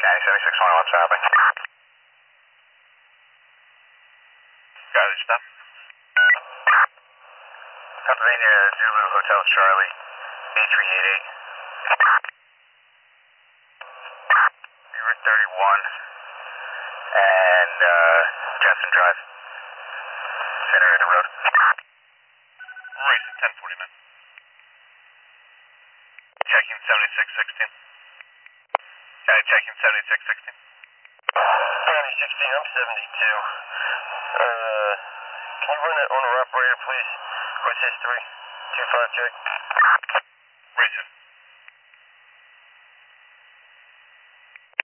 County 7621, what's happening? Got it, stop. Pennsylvania Zulu Hotel Charlie, A388. Route 31 and Jensen Drive. Center of the road. Racing 1049. Checking 7616. Checking 7616. County 16, I'm 72. Can you run that owner operator, please? What's history? 25 check. Racing.